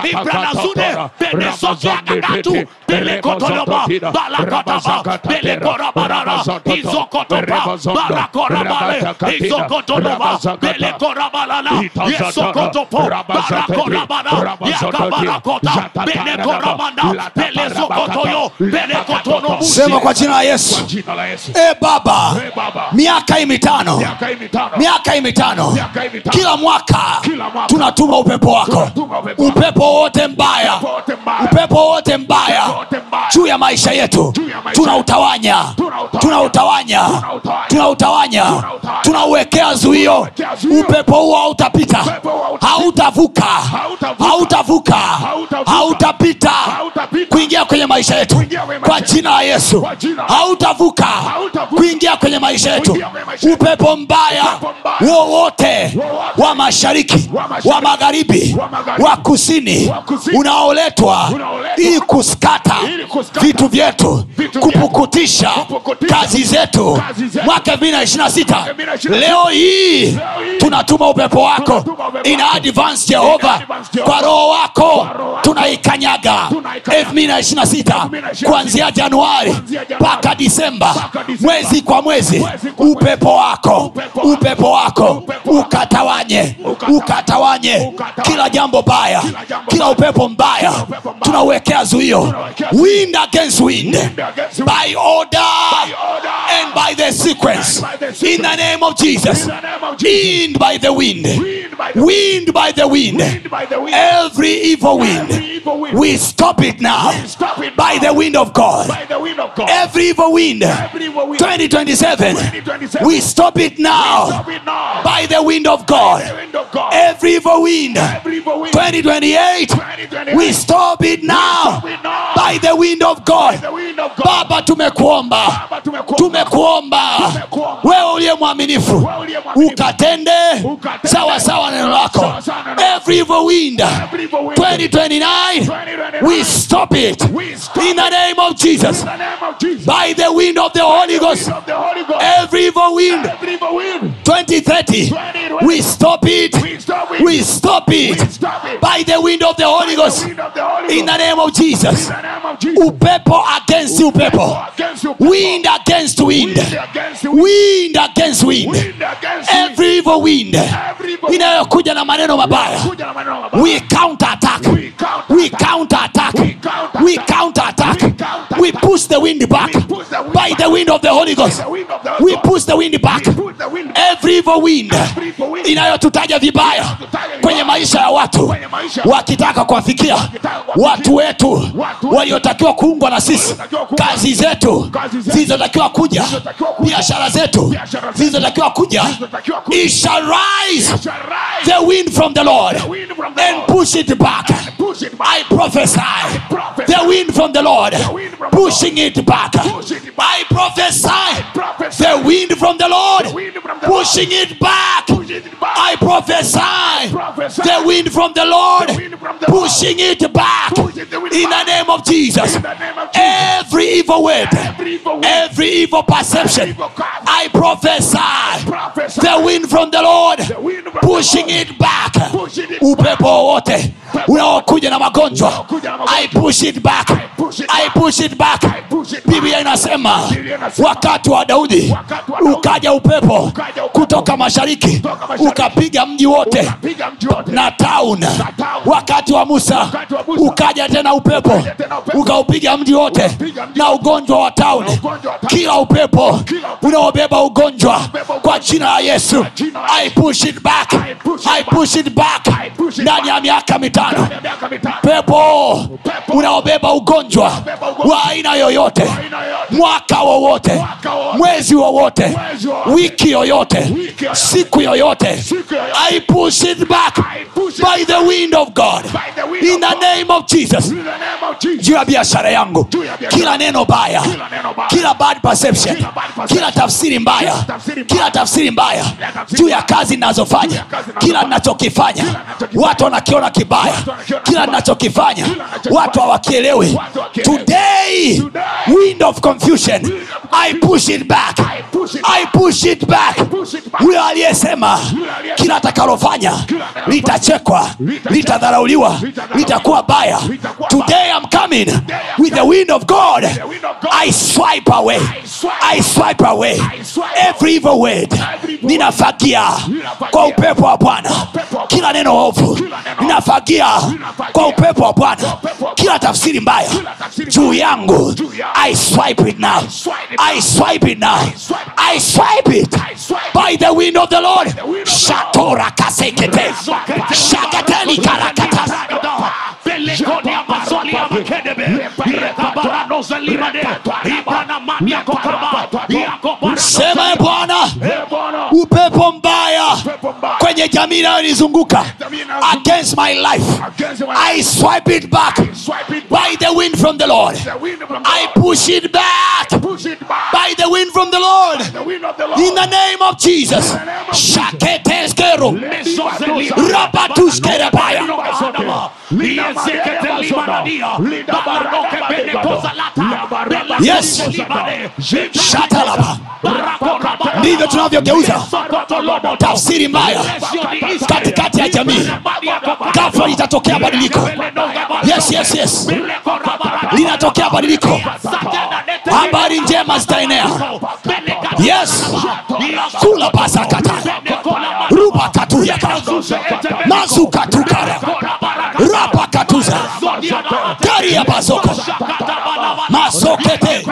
sude benesokia kakatu belekotoloba balakotaba belekotapa Korabarara, Izokotopa, Barakorabale, Izokotonova, Belekorabalala, Yesokotopo, Barakorabara, Yakabarakota, Belekoramanda, Belezokotoyo, Belekotonomusi. Sema kwa jina la Yesu. Baba, miaka hii mitano, kila mwaka tunatuma upepo wako, upepo wote mbaya, juu ya maisha yetu tunautawanya, tunauwekea zuio. Upepo huo hautapita, hautapita kuingia kwenye maisha yetu kwa jina la Yesu. Hautavuka kuingia kwenye maisha yetu. Upepo mbaya wowote wa mashariki, wa magharibi, wa kusini, unaoletwa ili kuskata vitu vyetu, kupukutisha kazi zetu mwaka 2026, leo hii tunatuma upepo wako in advance, Jehova. Kwa roho wako tunaikanyaga 2026, kuanzia Januari mpaka Disemba, mwezi kwa mwezi. Upepo wako ukatawanye kila jambo baya, kila upepo mbaya tunauwekea zuio. Wind against wind, by order and by the sequence, in the name of Jesus. Wind by the wind, wind by the wind. Every evil wind, we stop it now by the wind of God. Every evil wind 2027, we stop it now by the wind of God. Every evil wind 2028, we stop it now by the wind of God. Baba, tumekuomba wewe uliye mwaminifu, ukatende sawa sawa neno lako. Every evil wind 2029, we stop it in the name of Jesus, by the wind of the Holy Ghost. Every evil wind 2030, we stop it by the wind of the Holy Ghost, in the name of Jesus. Upepo against upepo, wind against wind, wind against wind. Every evil wind inayokuja na maneno mabaya, we counter attack, we push the wind back by the wind of the Holy Ghost. We push the wind back. Every evil wind inayotutaja vibaya kwenye maisha ya watu, wakitaka kuwafikia watu wetu waliotakiwa kuungwa na sisi, kazi zetu zilizotakiwa kuja, biashara zetu zilizotakiwa kuja, it shall rise the wind from the Lord and push it back. I prophesy the wind from the Lord pushing it back. I prophesy the wind from the Lord pushing it back. I prophesy the wind from the Lord pushing it back in the name of Jesus. Every evil word, every evil perception, I prophesy the wind from the Lord pushing it back. Upepo wote unaokuja na magonjwa, I push it back, I push it back. Biblia inasema wakati wa Daudi ukaja upepo kutoka mashariki ukapiga mji wote na town. Wakati wa Musa ukaja tena upepo ukaupiga mji wote na ugonjwa wa town. Kila upepo unaobeba ugonjwa kwa jina la Yesu, I push it back, I push it back. Ndani ya miaka mitano, pepo unaobeba ugonjwa wa aina yoyote, mwaka wowote, mwezi wowote, wiki yoyote, siku yoyote, I push it back by the wind of God, in the name of Jesus. Juu ya biashara yangu, kila neno baya, kila bad perception, kila tafsiri mbaya juu ya kazi ninazofanya, kila ninachokifanya watu wanakiona kibaya, kila ninachokifanya watu hawakielewi. Today, wind of confusion, I push it back, I push it back. Huyo aliyesema kila atakalofanya litachekwa, litadharauliwa, litakuwa baya, today I'm coming with the wind of God. I swipe away, I swipe away every evil word. Ninafagia kwa upepo wa Bwana kila neno ovu. Ninafagia kwa upepo wa Bwana kila tafsiri mbaya juu yangu. I swipe it now. I swipe it now. I swipe it by the wind of the Lord. Shatora kasekete shakateli karakata. Sema Bwana, upepo mbaya kwenye jamii inayonizunguka against my life, I swipe it back by the wind from the Lord. I push it back by the wind from the Lord in the name of Jesus. Shaketeskero rabatuskerabaya. Yes, shatalaba. Ndivyo tunavyogeuza tafsiri mbaya katikati ya jamii. Ghafla litatokea badiliko. Yes. Linatokea badiliko. Habari njema zitaenea. Yes. Kula pasakata. Ruba katuyaka. Mazuka tukara. Rapa katuza. Kari ya bazoko. Masokete.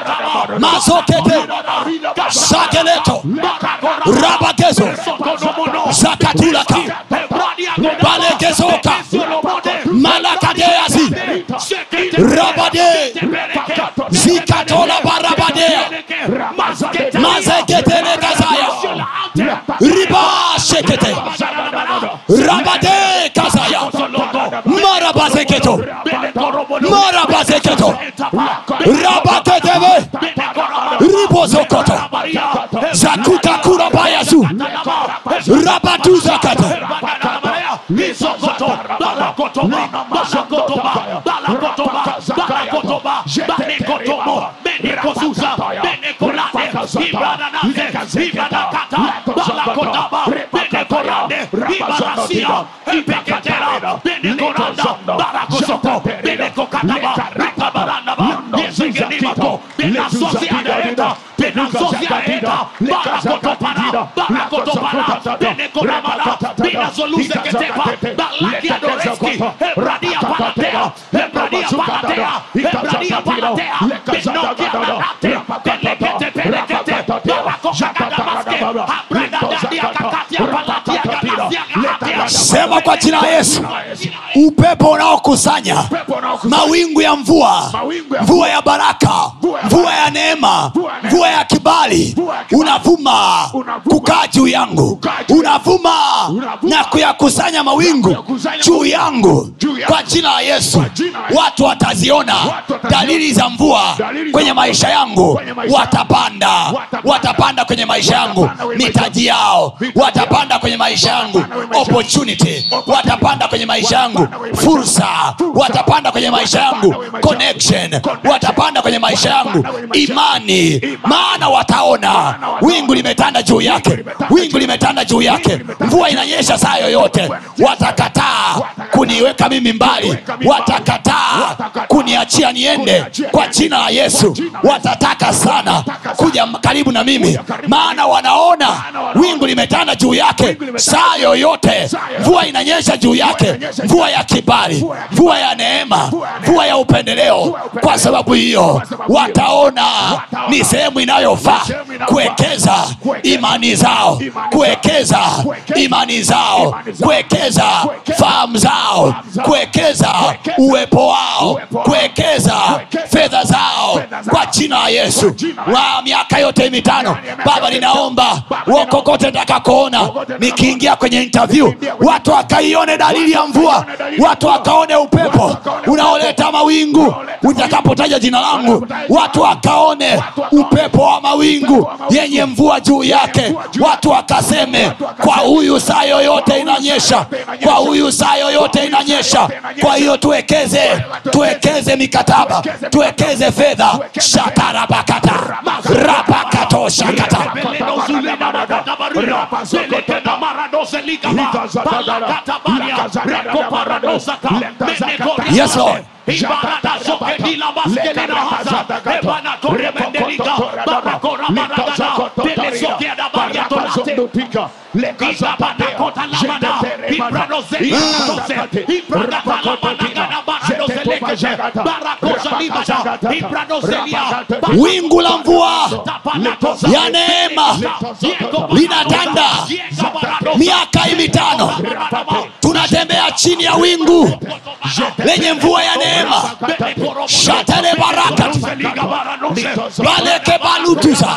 Sakeleto. Rabagezo. Zakatulaka. Balegezoka. Malakadeazi. Rabade. Zikatola barabadea. Mazeketele kazaya. Riba shekete. Rabade kazaya. Marabazeketo. Rabaketebe. Ribozokoto. Zakuka kura bayazu. Rabatuza kata. Sema kwa jina la Yesu, upepo unaokusanya mawingu ya mvua, mvua ya baraka, mvua ya neema, mvua ya kibali, unavuma kukaa juu yangu, unavuma na kuyakusanya mawingu juu yangu kwa jina la Yesu. Watu wataziona dalili za mvua kwenye maisha yangu, watapanda kwenye maisha yangu mitaji yao, watapanda kwenye maisha yangu opportunity, watapanda kwenye maisha yangu fursa, watapanda kwenye maisha yangu connection, watapanda kwenye maisha yangu imani, maana wataona wingu limetanda juu yake, wingu limetanda juu yake, mvua inanyesha saa yoyote. Watakataa kuniweka mimi mbali, watakataa kuniachia niende kwa jina la Yesu. Watataka sana kuja karibu na mimi, maana wanaona wingu limetanda juu yake saa yoyote, mvua inanyesha juu yake, mvua ya kibali, mvua ya neema, mvua ya upendeleo. Kwa sababu hiyo wataona ni sehemu inayofaa kuwekeza imani zao, kuwekeza imani zao, kuwekeza fahamu zao, kuwekeza uwepo wao, kuwekeza fedha zao kwa jina la Yesu. Wa miaka yote mitano, Baba, ninaomba wokokote nitakakoona nikiingia kwenye interview, watu wakaione dalili ya mvua, watu wakaone upepo unaoleta mawingu utakapotaja jina langu, watu wakaone upepo wa mawingu yenye mvua juu yake, watu wakaseme kwa huyu saa yoyote inanyesha, kwa huyu saa yoyote inanyesha. Kwa hiyo tuwekeze mikataba, tuwekeze fedha. Shatarabakata rabakato shakata. Yes Lord. Ibarada Sokedila Baskelina Haza, Ebana Korebendeliga, Barakora Baragada, Telesokeda Bariatonate, Lekisa Banakota Lamana, Ibrano Zelika, Ibrana Talamanagana Barano Zelekete, Barakosa Libada, Ibrano Zelia, wingu la mvua ya neema linatanda miaka hii mitano. Tunatembea chini ya wingu lenye mvua ya neema. Shatale baraka baleke balutuza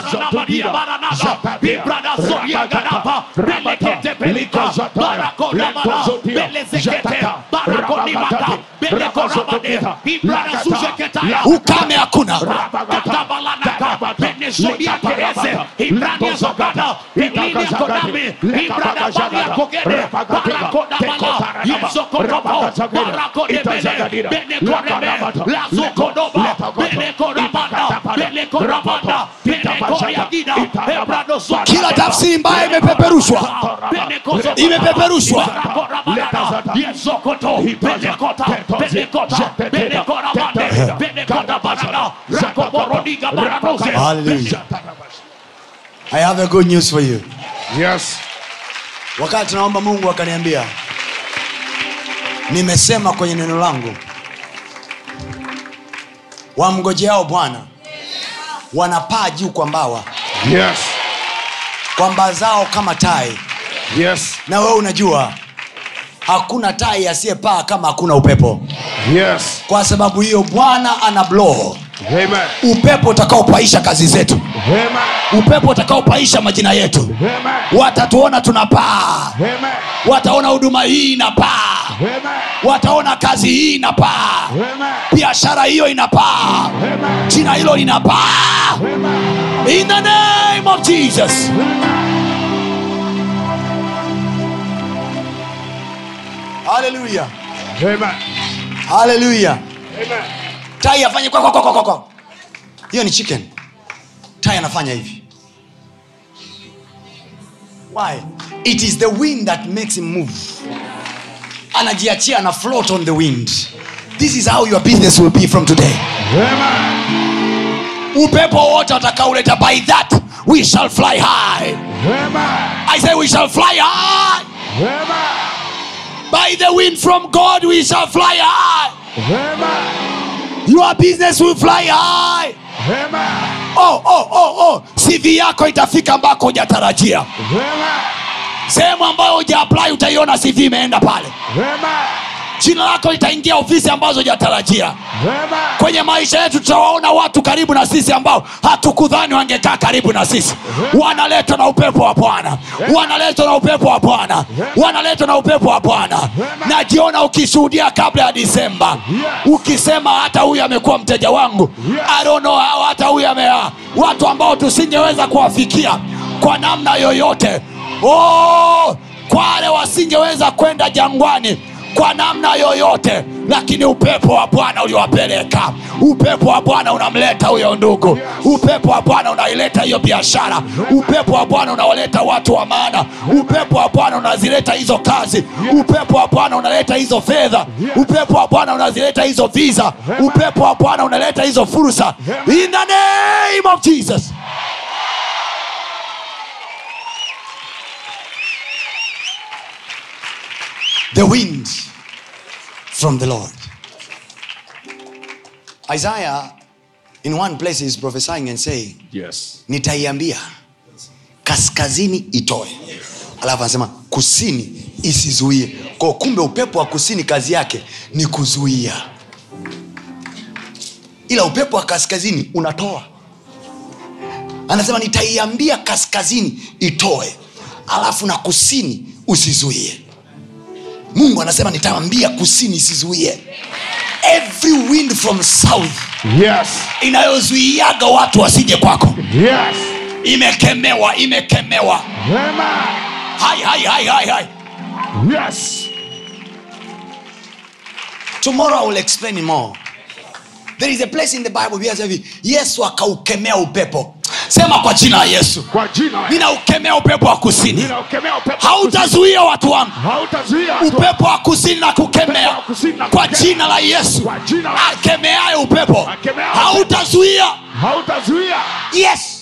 ukame hakuna. Kila tafsiri mbaya imepeperushwa. Hallelujah. I have a good news for you. Yes. Wakati naomba Mungu akaniambia, nimesema kwenye neno langu, wamngojeao Bwana wanapaa juu kwa mbawa. Yes. Kwa mbawa zao kama tai. Yes. Na wewe unajua hakuna tai asiyepaa kama hakuna upepo. Yes. Kwa sababu hiyo Bwana ana blow. Amen. Upepo utakaopaisha kazi zetu. Amen. Upepo utakaopaisha majina yetu. Amen. Watatuona tunapaa. Amen. Wataona huduma hii inapaa. Amen. Wataona kazi hii inapaa. Amen. Biashara hiyo inapaa. Amen. Jina hilo linapaa. Amen. In the name of Jesus. Hallelujah. Amen. Hallelujah. Amen. Tai afanye kwa. Hiyo ni chicken. Tai anafanya hivi. Why? It is the wind that makes him move. Anajiachia na float on the wind. This is how your business will be from today. Amen. Upepo wote utakaoleta, by that we shall fly high. Amen. I say we shall fly high. Amen. By the wind from God we shall fly high. Amen. Your business will fly high. Amen. CV yako itafika ambako hujatarajia. Amen. Sehemu ambayo hujaapply utaiona CV imeenda pale. Amen. Jina lako litaingia ofisi ambazo hujatarajia. Amen. Kwenye maisha yetu tutawaona watu karibu na sisi ambao hatukudhani wangekaa karibu na sisi. Wanaletwa na upepo wa Bwana. Wanaletwa na upepo wa Bwana. Wanaletwa na upepo wa Bwana. Najiona ukishuhudia kabla ya Disemba. Ukisema hata huyu amekuwa mteja wangu. I don't know how hata huyu watu ambao tusingeweza kuwafikia kwa namna yoyote. Kwa wale wasingeweza kwenda jangwani kwa namna yoyote, lakini upepo wa Bwana uliwapeleka. Upepo wa Bwana unamleta huyo ndugu. Upepo wa Bwana unaileta hiyo biashara. Upepo wa Bwana unawaleta watu wa maana. Upepo wa Bwana unazileta hizo kazi. Upepo wa Bwana unaleta hizo fedha. Upepo wa Bwana unazileta hizo visa. Upepo wa Bwana unaleta hizo fursa. In the name of Jesus. The wind from the Lord. Isaiah in one place is prophesying and saying, Yes. nitaiambia kaskazini itoe. Alafu anasema kusini isizuie. Kwa kumbe upepo wa kusini kazi yake ni kuzuia. Ila upepo wa kaskazini unatoa. Anasema nitaiambia kaskazini itoe. Alafu na kusini usizuie. Mungu anasema nitaambia kusini isizuie. Every wind from south, Yes. inayozuiaga watu wasije kwako, Yes. imekemewa. Amen. Hai. Yes. tomorrow I will explain more. There is a place in the Bible where Yesu akaukemea upepo. Sema kwa jina la Yesu. Kwa jina la Yesu. Ninaukemea upepo wa kusini. Ninaukemea upepo wa kusini. Hautazuia watu wangu. Hautazuia watu wangu. Upepo wa kusini na kukemea Upepo wa kusini na kwa kukemea. jina la Yesu. Kwa jina la Yesu. Akemeaye upepo Akemeaye hautazuia. Hautazuia. Yes.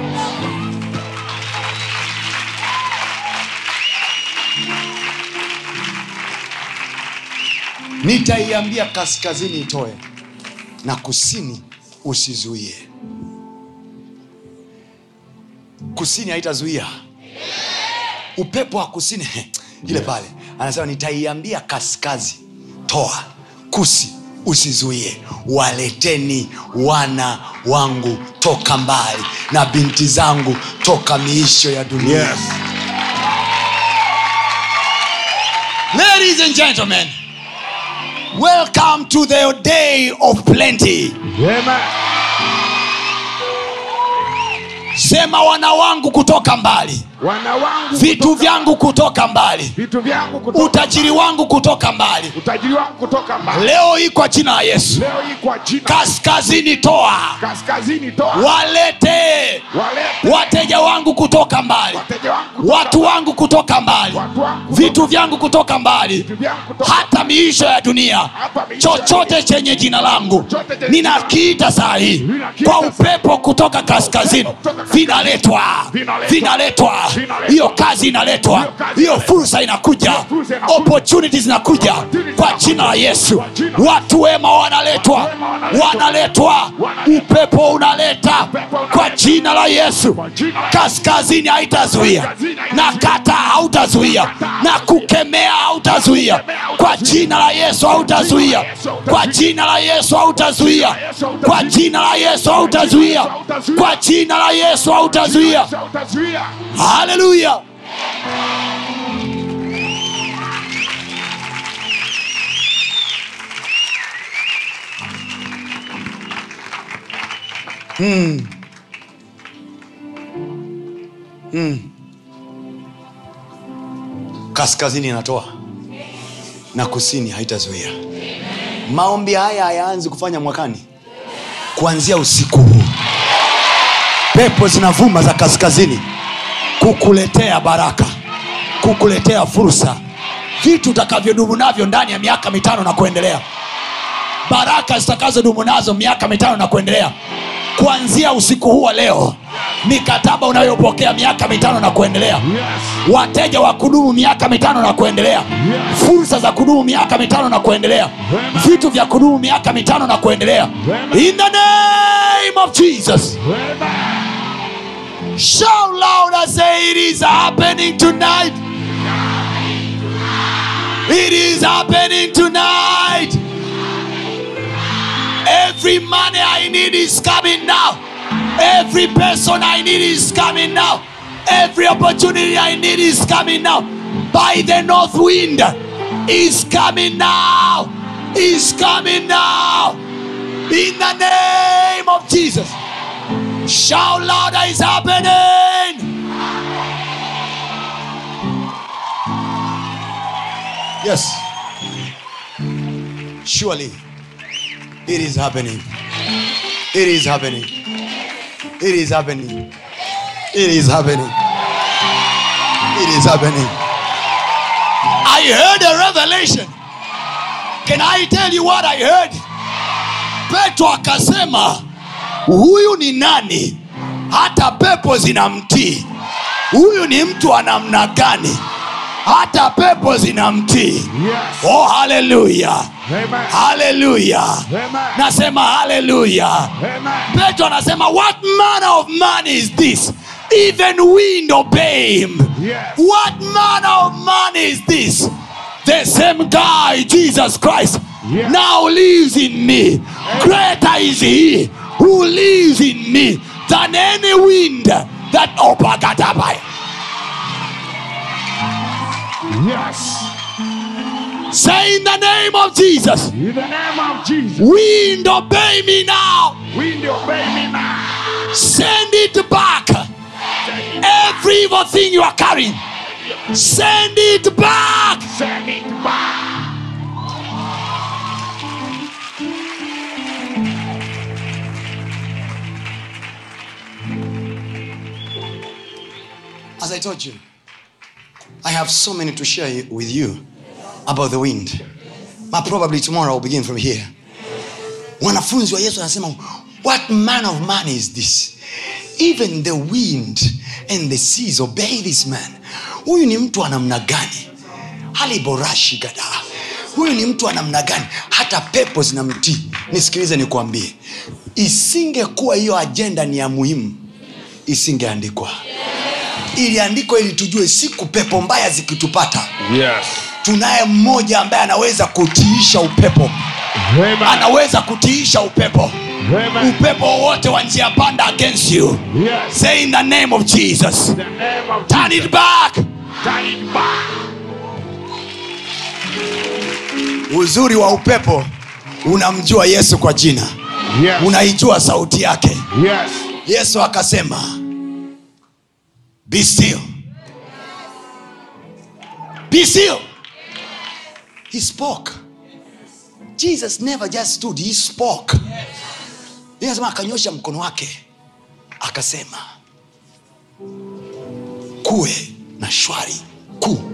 Nitaiambia kaskazini itoe na kusini usizuie. Kusini haitazuia. Upepo wa kusini ile pale anasema nitaiambia kaskazi toa, kusi usizuie. Waleteni wana wangu toka mbali na binti zangu toka miisho ya dunia. Yes. Ladies and gentlemen, welcome to the day of plenty. Amen. Sema wana wangu kutoka mbali. Wana wangu Vitu vyangu kutoka mbali. Vitu vyangu kutoka Utajiri wangu kutoka mbali. Utajiri wangu kutoka mbali. Leo hii kwa jina la Yesu. Leo hii kwa jina. Kaskazini toa. Kaskazini toa. Walete wateja wangu kutoka mbali. Wateja wangu kutoka Watu wangu kutoka mbali. Watu wangu kutoka Vitu vyangu kutoka mbali. Vitu vyangu kutoka Hata miisho ya dunia. Hata miisho ya Chochote chenye jina langu Chochote chenye ninakiita saa hii Ninakiita kwa upepo kutoka kaskazini. Vinaletwa. Vinaletwa. Hiyo kazi inaletwa. Hiyo fursa inakuja. Opportunities zinakuja kwa jina la Yesu. Watu wema wanaletwa. Wanaletwa. Upepo unaleta kwa jina la Yesu. Kaskazini haitazuia. Na kata hautazuia. Na kukemea hautazuia. Kwa jina la Yesu hautazuia. Kwa jina la Yesu hautazuia. Kwa jina la Yesu hautazuia. Kwa jina la Yesu hautazuia. Hallelujah. Kaskazini inatoa na kusini haitazuia. Maombi haya hayaanzi kufanya mwakani, kuanzia usiku huu. Pepo zinavuma za kaskazini kukuletea baraka, kukuletea fursa, vitu utakavyodumu navyo ndani ya miaka 5 na kuendelea. Baraka zitakazodumu nazo miaka 5 na kuendelea. Kuanzia usiku huu wa leo, mikataba unayopokea miaka 5 na kuendelea. Wateja wa kudumu miaka 5 na kuendelea. Fursa za kudumu miaka 5 na kuendelea. Vitu vya kudumu miaka 5 na kuendelea. In the name of Jesus. Shout loud and say it is happening tonight. It is happening tonight. Every money I need is coming now. Every person I need is coming now. Every opportunity I need is coming now. By the north wind is coming now. Is coming now. In the name of Jesus. Shout louder, it's happening. Yes. Surely it is happening. It is happening. It is happening. It is happening. It is happening. I heard a revelation. Can I tell you what I heard? Petro akasema, huyu ni nani hata pepo zinamtii? Huyu ni mtu wa namna gani hata pepo zinamtii? Yes. Oh, hallelujah. Amen. Hallelujah. Amen. Nasema hallelujah. Amen. Petro anasema, what manner of man is this? Even wind obey him. Yes. What manner of man is this? The same guy, Jesus Christ, Yes. now lives in me. Greater is he who lives in me than any wind that opagatabai. Yes. Say in the name of Jesus, In the name of Jesus. wind obey me now. Wind obey me now. Send it back. Every evil thing you are carrying, send it back. Send it back. As I told you, I have so many to share with you about the wind. But probably tomorrow I'll begin from here. Wanafunzi wa Yesu wanasema, what man of man is this? Even the wind and the seas obey this man. Huyu ni mtu wa namna gani? Haliborashi gada. Huyu ni mtu wa namna gani? Hata pepo zinamtii. Nisikilize nikuambie. Isingekuwa hiyo agenda ni ya muhimu, isingeandikwa. Iliandikwa ili tujue siku pepo mbaya zikitupata. Yes. Tunaye mmoja ambaye anaweza kutiisha upepo. Amen. Anaweza kutiisha upepo. Amen. Upepo wote wa njia panda against you. Yes. Say in the name of Jesus. In the name of Turn Jesus. it back. Turn it back. Uzuri wa upepo, unamjua Yesu kwa jina. Yes. Unaijua sauti yake. Yes. Yesu akasema, be still. Be still. He spoke. Jesus never just stood, he spoke. Yeye anasema akanyosha mkono wake akasema, kuwe na shwari kuu.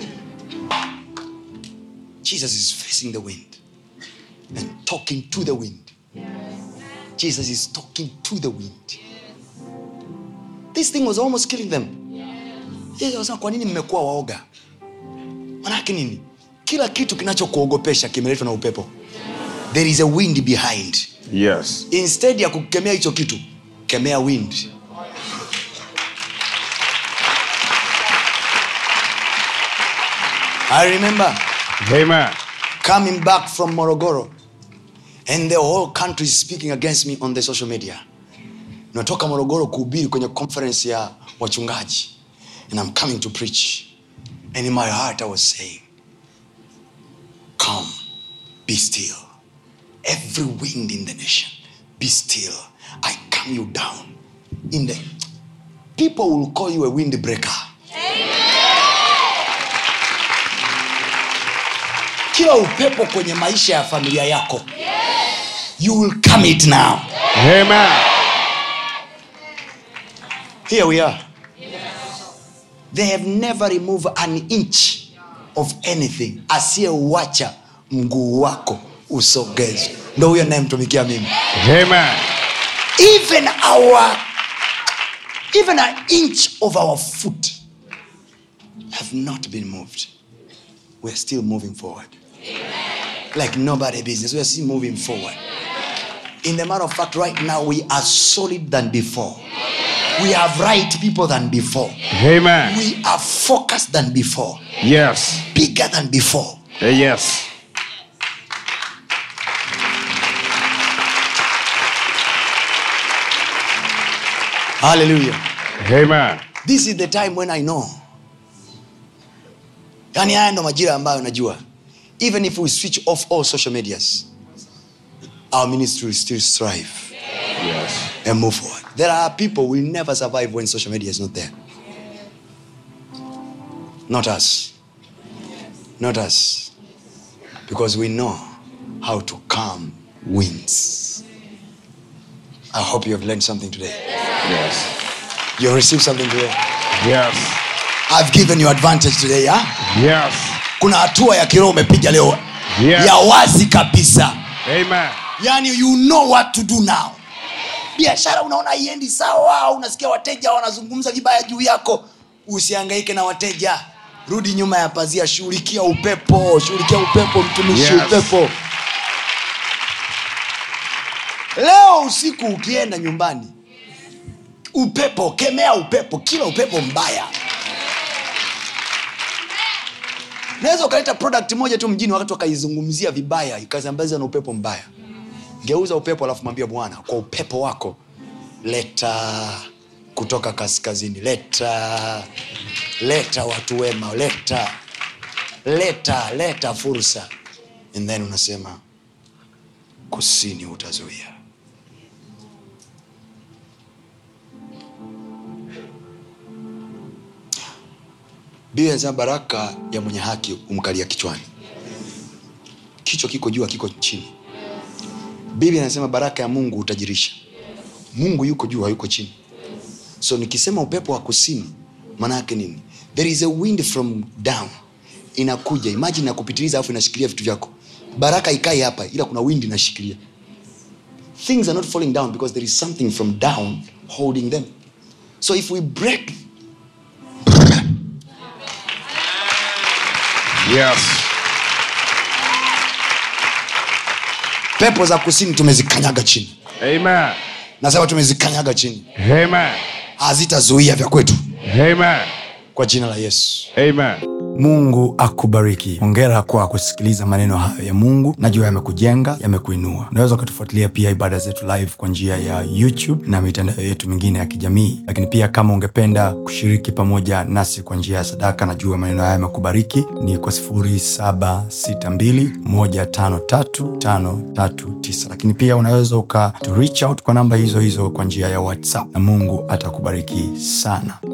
Jesus is facing the wind and talking to the wind. Jesus is talking to the wind. This thing was almost killing them. Yeye anasema, kwa nini mmekuwa waoga? Manake nini? Kila kitu kinachokuogopesha kimeletwa na upepo. There is a wind behind. Yes. Instead ya kukemea hicho kitu, kemea wind. I remember Amen. coming back from Morogoro and the whole country is speaking against me on the social media. Natoka Morogoro kuhubiri kwenye conference ya wachungaji, and I'm coming to preach, and in my heart I was saying, come, be still. Every wind in the nation, be still. I calm you down. In the people will call you a windbreaker. Kila upepo kwenye maisha ya familia yako, you will calm it now. Amen. Here we are. They have never removed an inch of anything. Asiyeuacha mguu wako usogezwe. Ndio huyo anayemtumikia mimi. Amen. Even an inch of our foot have not been moved. We're still moving forward. Like nobody business. We're still moving forward. In the matter of fact, right now we are solid than before. We have right people than before. Amen. We are focused than before. Yes. Bigger than before. Yes. Hallelujah. Amen. This is the time when I know. Yani haya ndo majira ambayo najua. Even if we switch off all social medias, our ministry will still strive. Yes. And move forward. There are people who will never survive when social media is not there. Not us. Not us. Because we know how to calm winds. I hope you have learned something today. Yes. You have received something today. Yes. I've given you advantage today, huh? Yes. Kuna hatua ya kiroho umepiga leo. Yes. Ya wazi kabisa. Amen. Yani you know what to do now. Biashara unaona haiendi sawa, unasikia wateja wanazungumza vibaya juu yako, usihangaike na wateja. Rudi nyuma ya pazia, shughulikia upepo, mtumishi. Yes. Upepo. Leo usiku ukienda nyumbani, upepo, kemea upepo, kila upepo mbaya. Naweza ukaleta product moja tu mjini, wakati wakaizungumzia vibaya, ikasambaza na upepo mbaya. Geuza upepo alafu mwambie Bwana, kwa upepo wako leta kutoka kaskazini, leta watu wema, leta fursa. And then unasema kusini utazuia. Biblia inasema baraka ya mwenye haki umkalia kichwani. Kichwa kiko juu, kiko chini. Biblia inasema baraka ya Mungu utajirisha. Mungu yuko juu, hayuko chini. So nikisema upepo wa kusini, Maana yake nini? There is a wind from down inakuja, imagine na kupitiliza, afu inashikilia vitu vyako. Baraka ikai hapa, ila kuna wind inashikilia. Things are not falling down because there is something from down holding them. So if we break, Yes. pepo za kusini tumezikanyaga chini. Amen. Nasema tumezikanyaga chini. Amen. Hazitazuia vya kwetu. Amen. Kwa jina la Yesu. Amen. Mungu akubariki. Hongera kwa kusikiliza maneno hayo ya Mungu. Najua yamekujenga, yamekuinua. Unaweza kutufuatilia pia ibada zetu live kwa njia ya YouTube na mitandao yetu mingine ya kijamii. Lakini pia kama ungependa kushiriki pamoja nasi kwa njia ya sadaka, najua maneno haya yamekubariki, ni kwa 0762153539. Lakini pia unaweza reach out kwa namba hizo hizo kwa njia ya WhatsApp, na Mungu atakubariki sana.